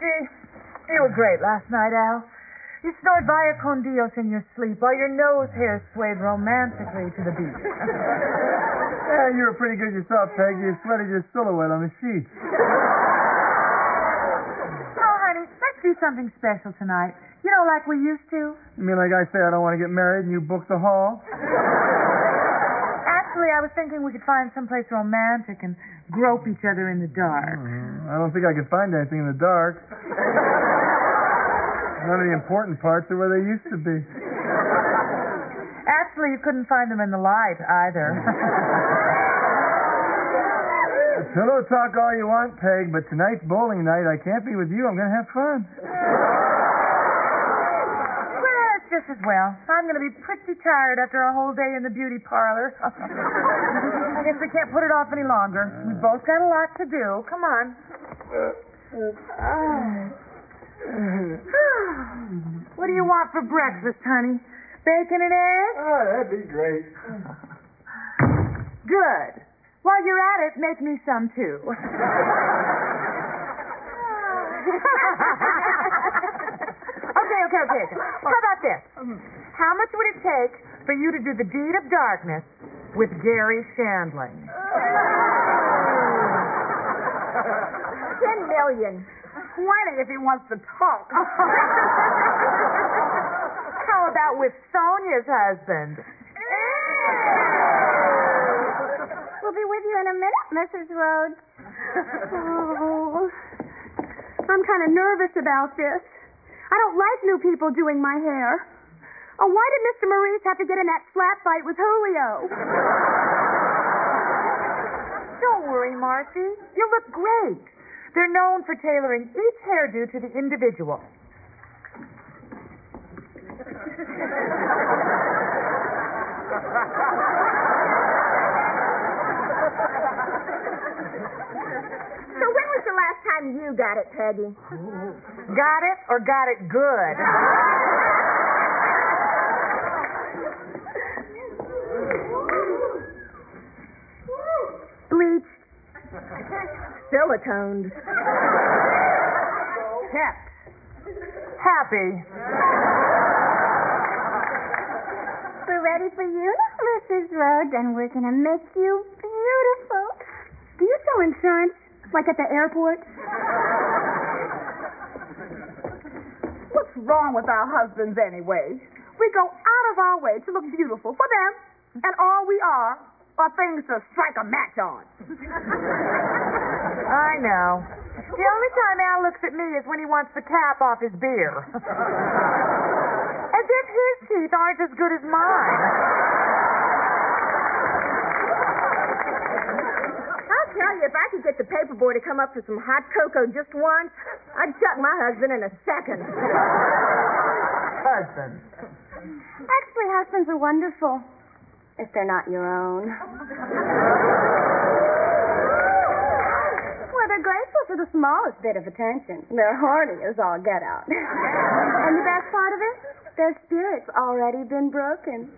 Peggy. You were great last night, Al. You snored Via con Dios in your sleep while your nose hairs swayed romantically to the beat. Yeah, you were pretty good yourself, Peg. You sweated your silhouette on the sheets. Oh, honey, let's do something special tonight. You know, like we used to. You mean like I say I don't want to get married and you book the hall? Actually, I was thinking we could find someplace romantic and grope each other in the dark. I don't think I could find anything in the dark. None of the important parts are where they used to be. Actually, you couldn't find them in the light, either. Pillow talk all you want, Peg, but tonight's bowling night. I can't be with you. I'm going to have fun. Well, it's just as well. I'm going to be pretty tired after a whole day in the beauty parlor. I guess we can't put it off any longer. We've both got a lot to do. Come on. What do you want for breakfast, honey? Bacon and eggs? Oh, that'd be great. Good. While you're at it, make me some, too. Okay. How about this? How much would it take for you to do the deed of darkness with Gary Shandling? 10 million. 20 if he wants to talk. How about with Sonia's husband? We'll be with you in a minute, Mrs. Rhodes. Oh, I'm kind of nervous about this. I don't like new people doing my hair. Oh, why did Mr. Maurice have to get in that slap fight with Julio? Don't worry, Marcy. You look great. They're known for tailoring each hairdo to the individual. So when was the last time you got it, Peggy? Got it or got it good? Bleached. Siliconed. Kept. Happy. We're ready for you, Mrs. Rhodes, and we're going to make you beautiful. Do you sell insurance, like at the airport? What's wrong with our husbands anyway? We go out of our way to look beautiful for them, and all we are things to strike a match on. I know. The only time Al looks at me is when he wants the cap off his beer. As if his teeth aren't as good as mine. I'll tell you, if I could get the paper boy to come up for some hot cocoa just once, I'd chuck my husband in a second. Husband. Actually, husbands are wonderful. If they're not your own. Well, they're grateful for the smallest bit of attention. They're horny as all get out. And the best part of it? Their spirit's already been broken.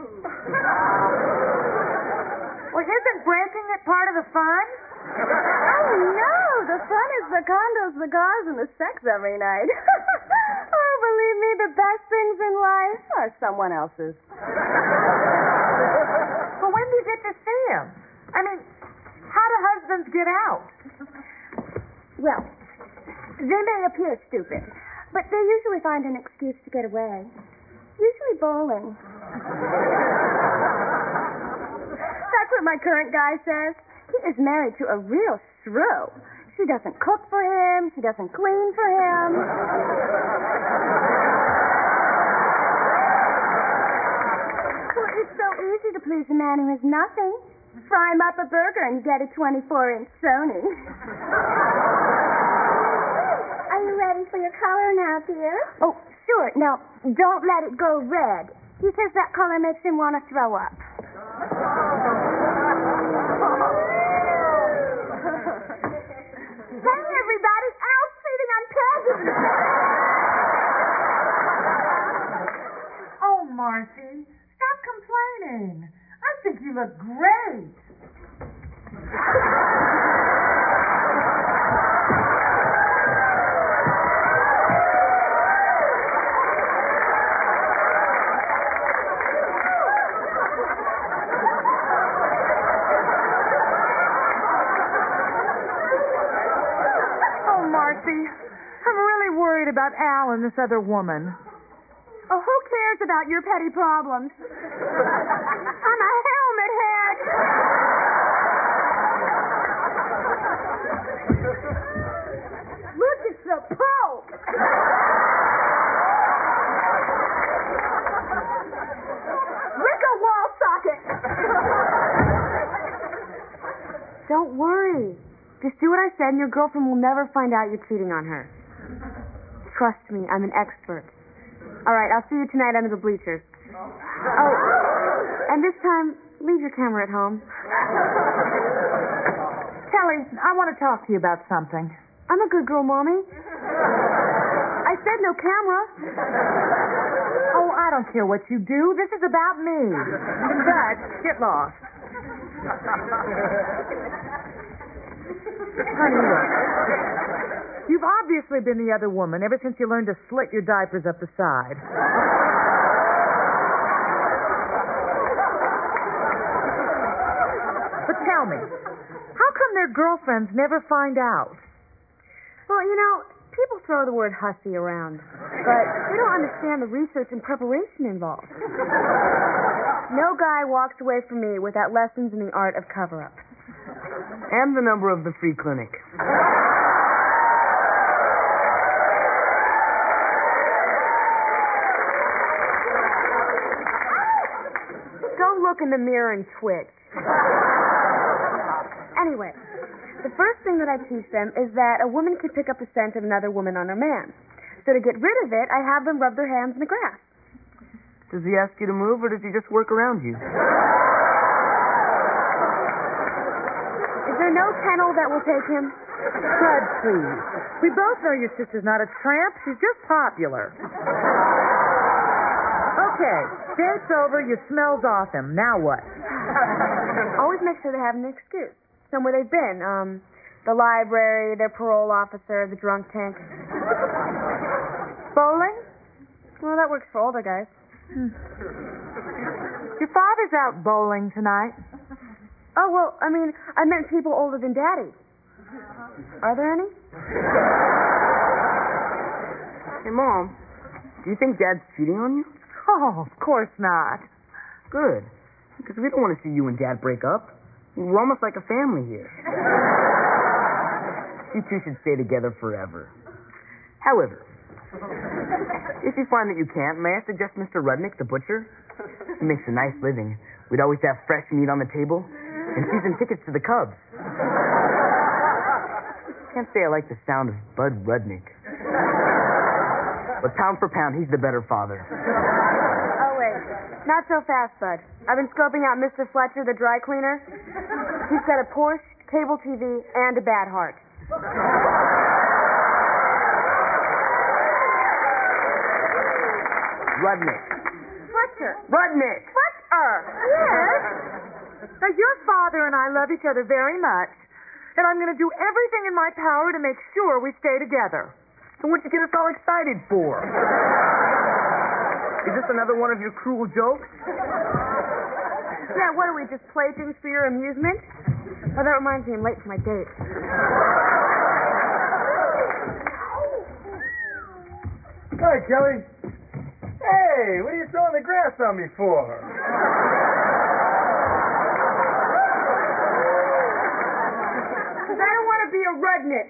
Well, isn't breaking it part of the fun? Oh, no. The fun is the condos, the cars, and the sex every night. Oh, believe me, the best things in life are someone else's. Well, when do you get to see him? I mean, how do husbands get out? Well, they may appear stupid, but they usually find an excuse to get away. Usually bowling. That's what my current guy says. He is married to a real shrew. She doesn't cook for him. She doesn't clean for him. Well, it's so easy to please a man who has nothing. Fry him up a burger and get a 24-inch Sony. Are you ready for your color now, dear? Oh, sure. Now, don't let it go red. He says that color makes him want to throw up. Hey, everybody, Al's cheating on Peggy. Oh, Marcy, stop complaining. I think you look great. I'm really worried about Al and this other woman. Oh, who cares about your petty problems? I'm a helmet head. Look, it's the Pope. Rick a wall socket. Don't worry. Just do what I said and your girlfriend will never find out you're cheating on her. Trust me, I'm an expert. All right, I'll see you tonight under the bleachers. Oh, and this time, leave your camera at home. Kelly, I want to talk to you about something. I'm a good girl, Mommy. I said no camera. Oh, I don't care what you do. This is about me. In fact, get lost. Honey, look. You've obviously been the other woman ever since you learned to slit your diapers up the side. But tell me, how come their girlfriends never find out? Well, you know, people throw the word hussy around, but they don't understand the research and preparation involved. No guy walks away from me without lessons in the art of cover-up. And the number of the free clinic. Don't look in the mirror and twitch. Anyway, the first thing that I teach them is that a woman can pick up the scent of another woman on her man. So to get rid of it, I have them rub their hands in the grass. Does he ask you to move, or does he just work around you? Is there no kennel that will take him? Fred, please. We both know your sister's not a tramp. She's just popular. Okay, date's over. Your smell's off him. Now what? Always make sure they have an excuse. Somewhere they've been. The library, their parole officer, the drunk tank. Bowling? Well, that works for older guys. Your father's out bowling tonight. Oh, well, I meant people older than Daddy. Are there any? Hey, Mom, do you think Dad's cheating on you? Oh, of course not. Good, because we don't want to see you and Dad break up. We're almost like a family here. You two should stay together forever. However, if you find that you can't, may I suggest Mr. Rudnick, the butcher? He makes a nice living. We'd always have fresh meat on the table and season tickets to the Cubs. Can't say I like the sound of Bud Rudnick. But pound for pound, he's the better father. Oh, wait. Not so fast, Bud. I've been scoping out Mr. Fletcher, the dry cleaner. He's got a Porsche, cable TV, and a bad heart. Rudnick. Fletcher. Rudnick! Fletcher! Yes? Now, your father and I love each other very much, and I'm going to do everything in my power to make sure we stay together. So what'd you get us all excited for? Is this another one of your cruel jokes? Yeah, what are we, just playthings for your amusement? Oh, that reminds me, I'm late for my date. Hi, Kelly. Hey, what are you throwing the grass on me for? Because I don't want to be a Rudnick.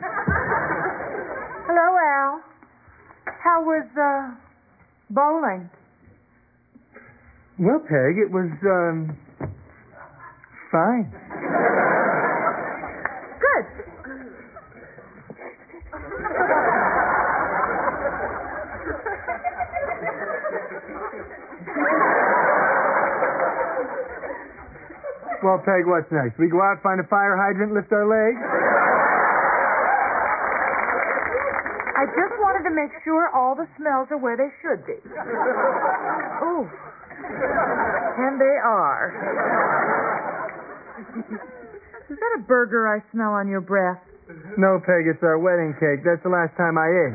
Hello, Al. How was, bowling? Well, Peg, it was, fine. Good. Well, Peg, what's next? We go out, find a fire hydrant, lift our legs? I just wanted to make sure all the smells are where they should be. Ooh. And they are. Is that a burger I smell on your breath? No, Peg, it's our wedding cake. That's the last time I ate.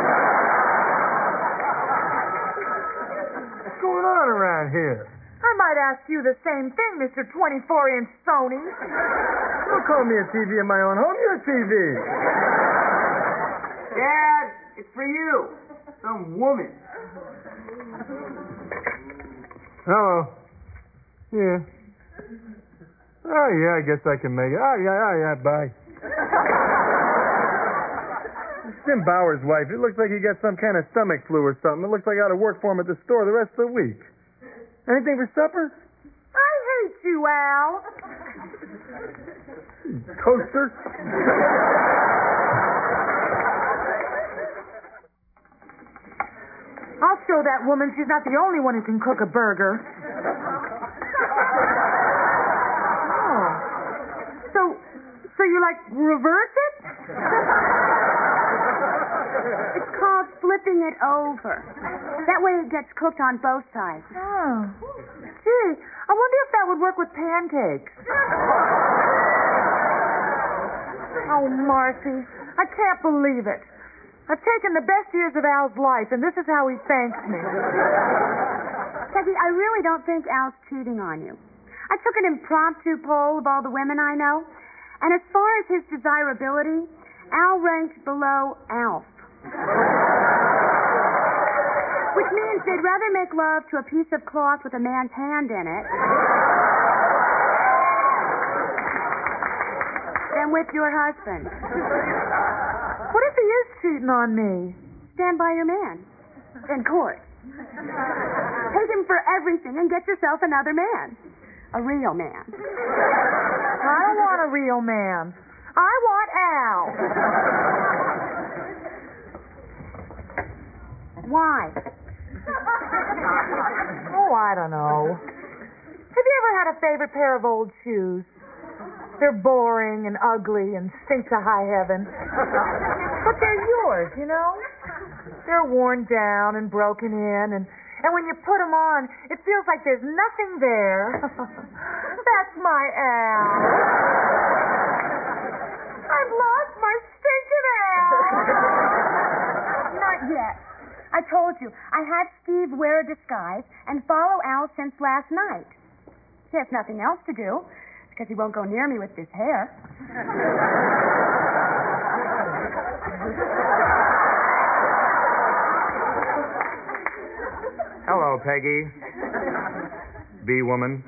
What's going on around here? I might ask you the same thing, Mr. 24-inch phony. Don't call me a TV in my own home. You're a TV. Yeah, It's for you. Some woman. Hello. Yeah. Oh, yeah, I guess I can make it. Oh, yeah, bye. Jim Bauer's wife. It looks like he got some kind of stomach flu or something. It looks like I ought to work for him at the store the rest of the week. Anything for supper? I hate you, Al. Toaster? I'll show that woman she's not the only one who can cook a burger. Oh. So you like reverse it? It's called flipping it over. That way it gets cooked on both sides. Oh. Gee, I wonder if that would work with pancakes. Oh, Marcy, I can't believe it. I've taken the best years of Al's life, and this is how he thanks me. Peggy, I really don't think Al's cheating on you. I took an impromptu poll of all the women I know, and as far as his desirability, Al ranked below Alf. Which means they'd rather make love to a piece of cloth with a man's hand in it than with your husband. What if he is cheating on me? Stand by your man. In court. Take him for everything and get yourself another man. A real man. I don't want a real man. I want Al. Why? Oh, I don't know. Have you ever had a favorite pair of old shoes? They're boring and ugly and stink to high heaven. But they're yours, you know? They're worn down and broken in, and when you put them on, it feels like there's nothing there. That's my Al. I've lost my stinking Al. Not yet. I told you, I had Steve wear a disguise and follow Al since last night. He has nothing else to do, because he won't go near me with this hair. Hello, Peggy. Bee woman.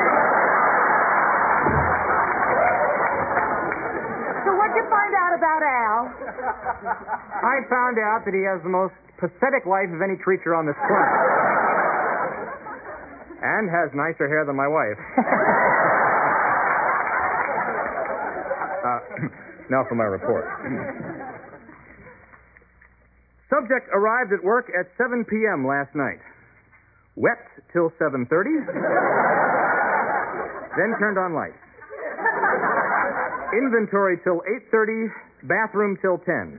So what'd you find out about Al? I found out that he has the most pathetic life of any creature on this planet. And has nicer hair than my wife. Now for my report. Subject arrived at work at 7 p.m. last night. Wept till 7:30. Then turned on lights. Inventory till 8:30. Bathroom till 10.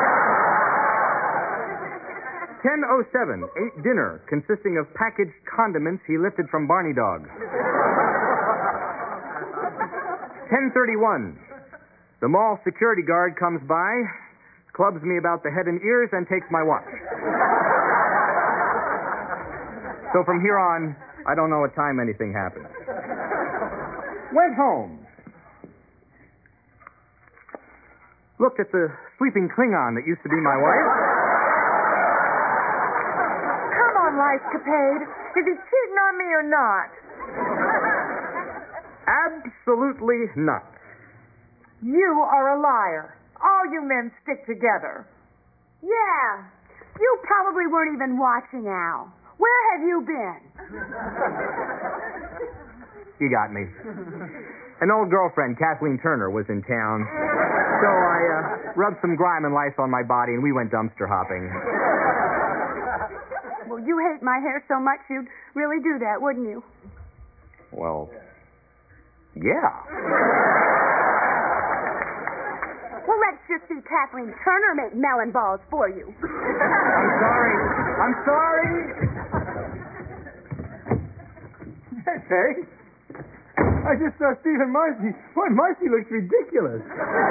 10:07. Ate dinner consisting of packaged condiments he lifted from Barney Dog. 10:31. The mall security guard comes by, clubs me about the head and ears, and takes my watch. So from here on, I don't know what time anything happens. Went home. Looked at the sleeping Klingon that used to be my wife. Come on, Life Capade. Is he cheating on me or not? Absolutely not. You are a liar. All you men stick together. Yeah, you probably weren't even watching Al. Where have you been? You got me. An old girlfriend, Kathleen Turner, was in town. So I rubbed some grime and lice on my body, and we went dumpster hopping. Well, you hate my hair so much you'd really do that, wouldn't you? Well, yeah. Well, let's just see Kathleen Turner make melon balls for you. I'm sorry. Hey, I just saw Steve and Marcy. Boy, Marcy looks ridiculous.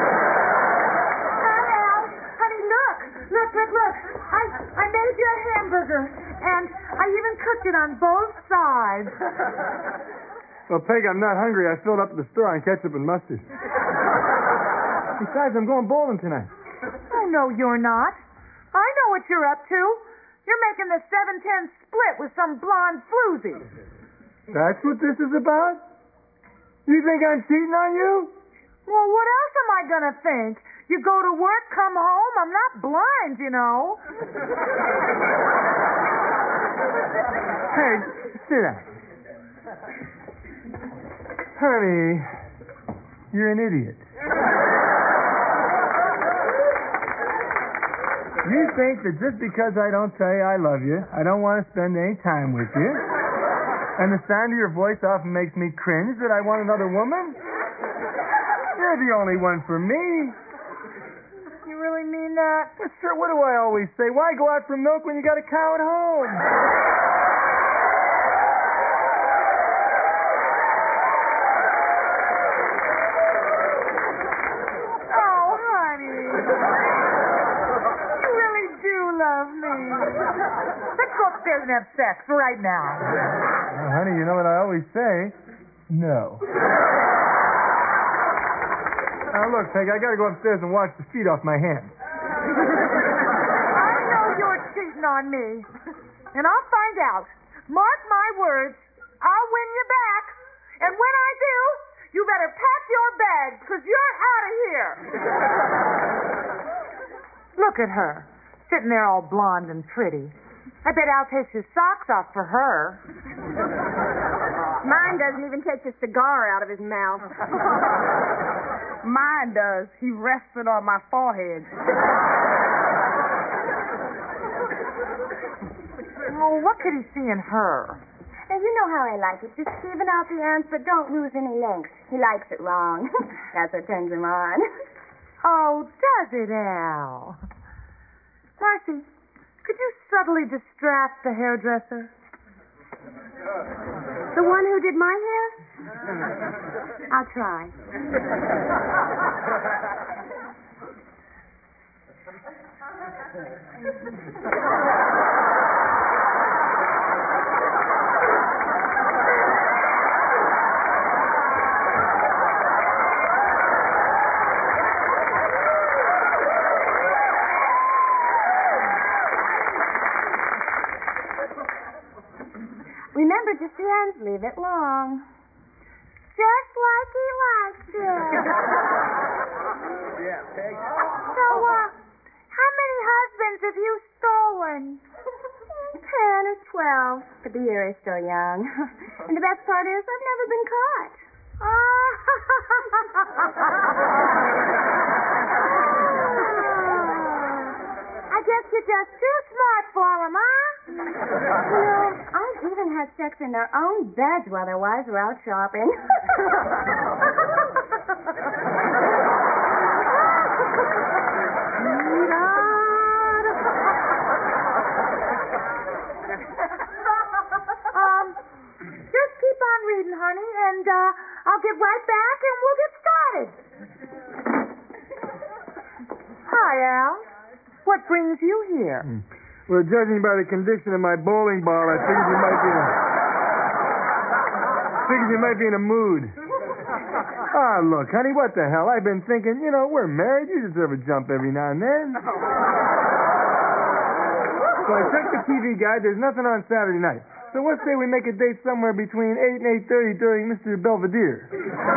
Hi, Al. Honey, look. Look. I made you a hamburger, and I even cooked it on both sides. Well, Peg, I'm not hungry. I filled up the store on ketchup and mustard. Besides, I'm going bowling tonight. Oh, no, you're not. I know what you're up to. You're making the 7-10 split with some blonde floozy. That's what this is about? You think I'm cheating on you? Well, what else am I gonna think? You go to work, come home. I'm not blind, you know. Hey, sit down. Honey, you're an idiot. You think that just because I don't say I love you, I don't want to spend any time with you, and the sound of your voice often makes me cringe, that I want another woman? You're the only one for me. You really mean that? Well, sure, what do I always say? Why go out for milk when you got a cow at home? Oh, honey. You really do love me. Let's go upstairs and have sex right now. Well, honey, you know what I always say? No. Now, look, Peg, I gotta go upstairs and wash the feet off my hands. I know you're cheating on me. And I'll find out. Mark my words. I'll win you back. And when I do, you better pack your bags, because you're out of here. Look at her, sitting there all blonde and pretty. I bet Al takes his socks off for her. Mine doesn't even take the cigar out of his mouth. Mine does. He rests it on my forehead. Oh, what could he see in her? Now, you know how I like it. Just even out the ends, but don't lose any length. He likes it long. That's what turns him on. Oh, does it, Al? Marcy, could you subtly distract the hairdresser? The one who did my hair? I'll try. Remember, just the ends, leave it long. Just like he likes it. Yeah, Peg. So, how many husbands have you stolen? 10 or 12, but the year is still young. And the best part is, I've never been caught. I guess you're just too smart for them, huh? You know, I've even had sex in their own beds while their wives were out shopping. Just keep on reading, honey, and I'll get right back and we'll get started. Hi, Al. What brings you here? Well, judging by the condition of my bowling ball, I figured you might be in a mood. Ah, look, honey, what the hell? I've been thinking, you know, we're married. You deserve a jump every now and then. So I checked the TV guide. There's nothing on Saturday night. So what say we make a date somewhere between 8 and 8:30 during Mr. Belvedere?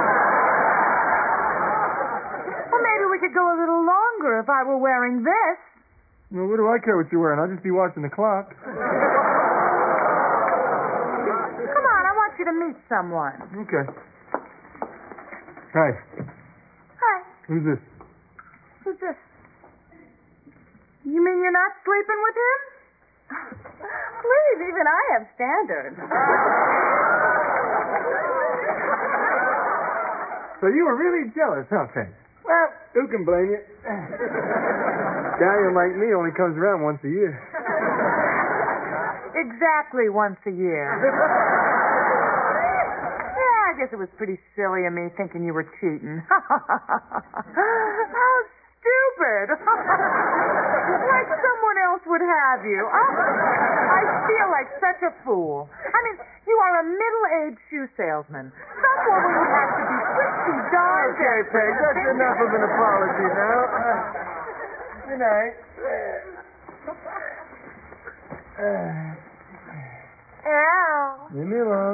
Well, maybe we could go a little longer if I were wearing this. Well, what do I care what you're wearing? I'll just be watching the clock. Come on, I want you to meet someone. Okay. Hi. Hi, Who's this? who's this? You mean you're not sleeping with him? Please, even I have standards. So you were really jealous, huh, Peg? Well, who can blame you? Stallion like me only comes around once a year. Exactly once a year. Yeah, I guess it was pretty silly of me thinking you were cheating. How stupid. Like someone else would have you. I feel like such a fool. I mean, you are a middle-aged shoe salesman. Some woman would have to be pretty darn Okay, Peg, that's enough of an apology now. Good night. Al. Leave me alone.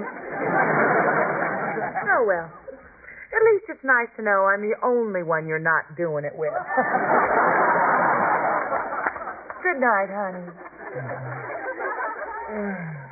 Oh, well. At least it's nice to know I'm the only one you're not doing it with. Good night, honey.